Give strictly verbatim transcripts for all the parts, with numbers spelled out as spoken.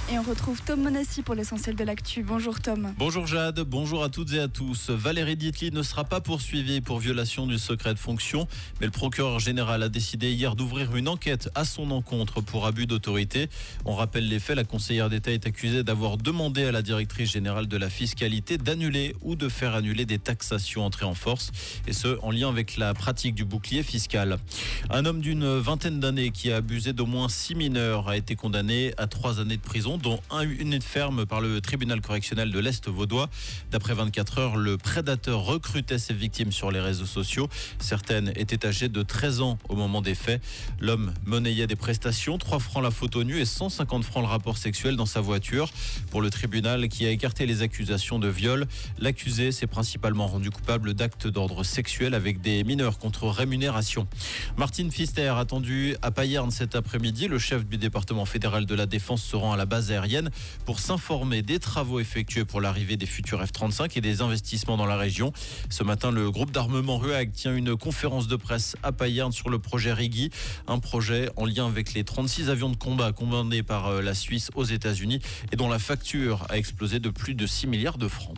Et on retrouve Tom Monassi pour l'essentiel de l'actu. Bonjour Tom. Bonjour Jade, bonjour à toutes et à tous. Valérie Dietly ne sera pas poursuivie pour violation du secret de fonction, mais le procureur général a décidé hier d'ouvrir une enquête à son encontre pour abus d'autorité. On rappelle les faits, la conseillère d'État est accusée d'avoir demandé à la directrice générale de la fiscalité d'annuler ou de faire annuler des taxations entrées en force, et ce en lien avec la pratique du bouclier fiscal. Un homme d'une vingtaine d'années qui a abusé d'au moins six mineurs a été condamné à trois années de prison, dont une ferme par le tribunal correctionnel de l'Est vaudois. D'après vingt-quatre heures, le prédateur recrutait ses victimes sur les réseaux sociaux. Certaines étaient âgées de treize ans au moment des faits. L'homme monnayait des prestations, trois francs la photo nue et cent cinquante francs le rapport sexuel dans sa voiture. Pour le tribunal qui a écarté les accusations de viol, l'accusé s'est principalement rendu coupable d'actes d'ordre sexuel avec des mineurs contre rémunération. Martine Pfister attendu à Payerne cet après-midi. Le chef du département fédéral de la Défense se rend à la base aérienne pour s'informer des travaux effectués pour l'arrivée des futurs F trente-cinq et des investissements dans la région. Ce matin, le groupe d'armement RUAG tient une conférence de presse à Payerne sur le projet Righi, un projet en lien avec les trente-six avions de combat commandés par la Suisse aux États-Unis et dont la facture a explosé de plus de six milliards de francs.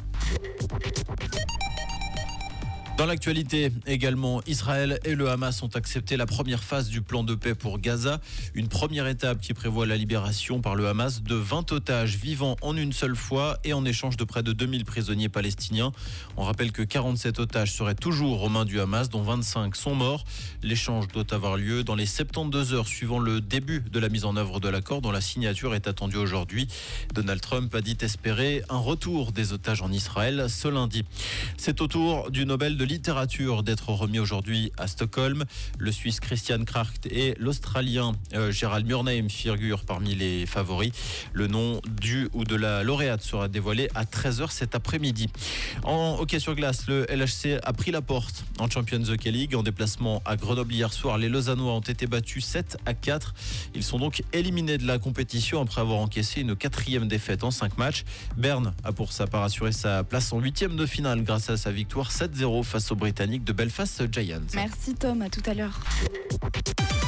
Dans l'actualité également, Israël et le Hamas ont accepté la première phase du plan de paix pour Gaza. Une première étape qui prévoit la libération par le Hamas de vingt otages vivant en une seule fois et en échange de près de deux mille prisonniers palestiniens. On rappelle que quarante-sept otages seraient toujours aux mains du Hamas, dont vingt-cinq sont morts. L'échange doit avoir lieu dans les soixante-douze heures suivant le début de la mise en œuvre de l'accord dont la signature est attendue aujourd'hui. Donald Trump a dit espérer un retour des otages en Israël ce lundi. C'est au tour du Nobel de littérature d'être remis aujourd'hui à Stockholm. Le Suisse Christian Kracht et l'Australien euh, Gerald Murnheim figurent parmi les favoris. Le nom du ou de la lauréate sera dévoilé à treize heures cet après-midi. En hockey sur glace, le L H C a pris la porte en Champions Hockey League. En déplacement à Grenoble hier soir, les Lausannois ont été battus sept à quatre. Ils sont donc éliminés de la compétition après avoir encaissé une quatrième défaite en cinq matchs. Berne a pour sa part assuré sa place en huitième de finale grâce à sa victoire sept zéro face aux Britanniques de Belfast Giants. Merci Tom, à tout à l'heure.